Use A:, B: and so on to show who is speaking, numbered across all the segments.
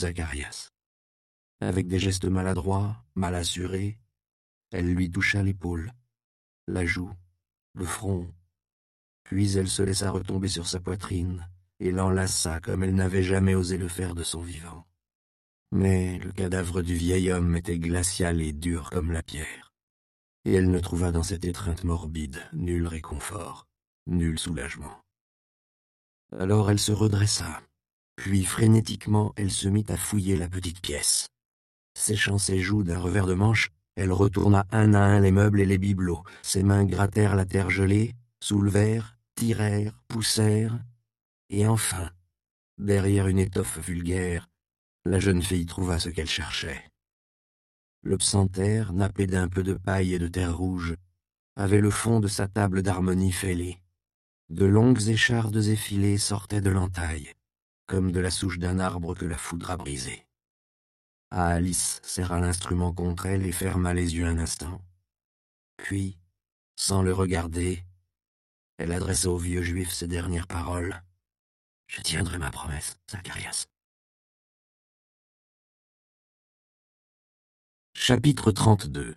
A: Zacharias. Avec des gestes maladroits, mal assurés, elle lui toucha l'épaule, la joue, le front, puis elle se laissa retomber sur sa poitrine et l'enlaça comme elle n'avait jamais osé le faire de son vivant. Mais le cadavre du vieil homme était glacial et dur comme la pierre, et elle ne trouva dans cette étreinte morbide nul réconfort, nul soulagement. Alors elle se redressa, puis frénétiquement elle se mit à fouiller la petite pièce. Séchant ses joues d'un revers de manche, elle retourna un à un les meubles et les bibelots. Ses mains grattèrent la terre gelée, soulevèrent, tirèrent, poussèrent, et enfin, derrière une étoffe vulgaire, la jeune fille trouva ce qu'elle cherchait. Le psantaire, nappé d'un peu de paille et de terre rouge, avait le fond de sa table d'harmonie fêlée. De longues échardes effilées sortaient de l'entaille, comme de la souche d'un arbre que la foudre a brisé. Alice serra l'instrument contre elle et ferma les yeux un instant. Puis, sans le regarder, elle adressa au vieux juif ces dernières paroles. « Je tiendrai ma promesse, Zacharias. » Chapitre 32.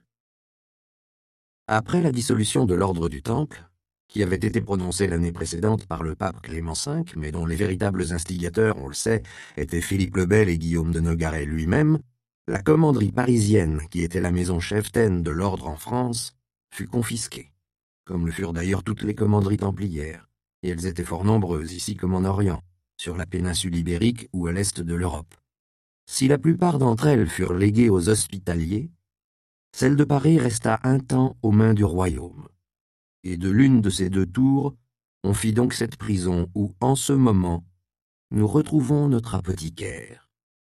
A: Après la dissolution de l'ordre du Temple, qui avait été prononcée l'année précédente par le pape Clément V, mais dont les véritables instigateurs, on le sait, étaient Philippe le Bel et Guillaume de Nogaret lui-même, la commanderie parisienne, qui était la maison cheftaine de l'ordre en France, fut confisquée, comme le furent d'ailleurs toutes les commanderies templières, et elles étaient fort nombreuses, ici comme en Orient, sur la péninsule ibérique ou à l'est de l'Europe. Si la plupart d'entre elles furent léguées aux hospitaliers, celle de Paris resta un temps aux mains du royaume. Et de l'une de ces deux tours, on fit donc cette prison où, en ce moment, nous retrouvons notre apothicaire.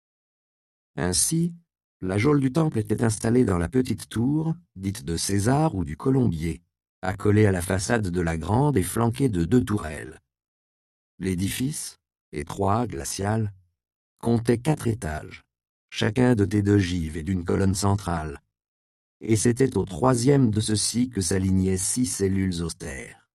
A: Ainsi, la geôle du Temple était installée dans la petite tour, dite de César ou du Colombier, accolée à la façade de la grande et flanquée de 2 tourelles. L'édifice, étroit, glacial, comptait 4 étages, chacun doté d'ogives et d'une colonne centrale, et c'était au 3e de ceux-ci que s'alignaient 6 cellules austères.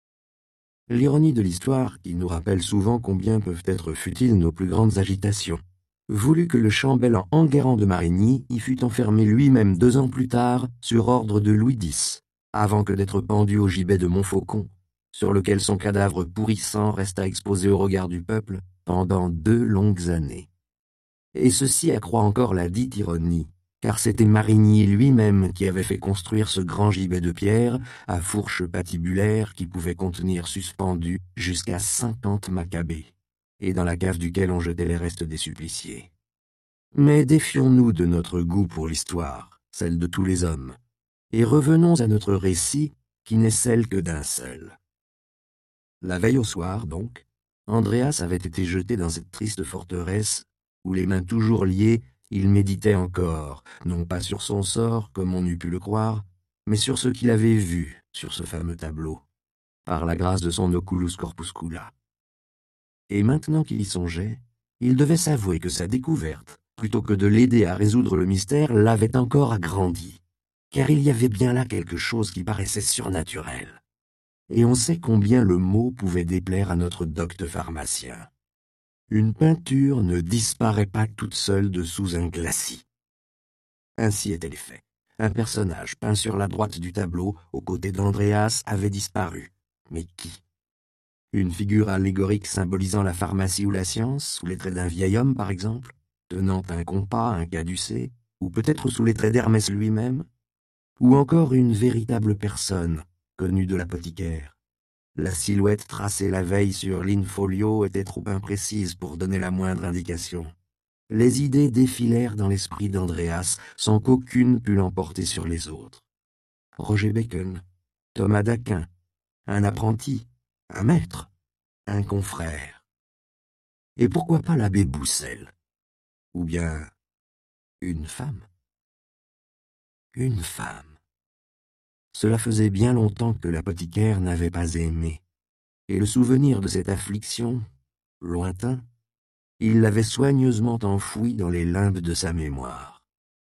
A: L'ironie de l'histoire, qui nous rappelle souvent combien peuvent être futiles nos plus grandes agitations, voulut que le chambellan Enguerrand de Marigny y fût enfermé lui-même 2 ans plus tard sur ordre de Louis X, avant que d'être pendu au gibet de Montfaucon, sur lequel son cadavre pourrissant resta exposé au regard du peuple pendant 2 longues années. Et ceci accroît encore la dite ironie, car c'était Marigny lui-même qui avait fait construire ce grand gibet de pierre à fourche patibulaire qui pouvait contenir suspendus jusqu'à 50 macabées, et dans la cave duquel on jetait les restes des suppliciés. Mais défions-nous de notre goût pour l'histoire, celle de tous les hommes, et revenons à notre récit qui n'est celle que d'un seul. La veille au soir, donc, Andréas avait été jeté dans cette triste forteresse où, les mains toujours liées, il méditait encore, non pas sur son sort, comme on eût pu le croire, mais sur ce qu'il avait vu sur ce fameux tableau, par la grâce de son oculus corpuscula. Et maintenant qu'il y songeait, il devait s'avouer que sa découverte, plutôt que de l'aider à résoudre le mystère, l'avait encore agrandi, car il y avait bien là quelque chose qui paraissait surnaturel. Et on sait combien le mot pouvait déplaire à notre docte pharmacien. Une peinture ne disparaît pas toute seule de sous un glacis. Ainsi était le fait. Un personnage peint sur la droite du tableau, aux côtés d'Andréas, avait disparu. Mais qui? Une figure allégorique symbolisant la pharmacie ou la science, sous les traits d'un vieil homme par exemple, tenant un compas, un caducée, ou peut-être sous les traits d'Hermès lui-même? Ou encore une véritable personne, connue de l'apothicaire? La silhouette tracée la veille sur l'in-folio était trop imprécise pour donner la moindre indication. Les idées défilèrent dans l'esprit d'Andréas sans qu'aucune pût l'emporter sur les autres. Roger Bacon, Thomas d'Aquin, un apprenti, un maître, un confrère. Et pourquoi pas l'abbé Boussel? Ou bien une femme? Une femme. Cela faisait bien longtemps que l'apothicaire n'avait pas aimé, et le souvenir de cette affliction, lointain, il l'avait soigneusement enfoui dans les limbes de sa mémoire.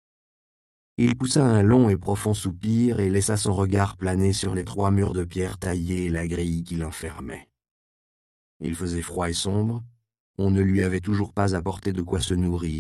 A: Il poussa un long et profond soupir et laissa son regard planer sur les 3 murs de pierre taillés et la grille qui l'enfermait. Il faisait froid et sombre, on ne lui avait toujours pas apporté de quoi se nourrir,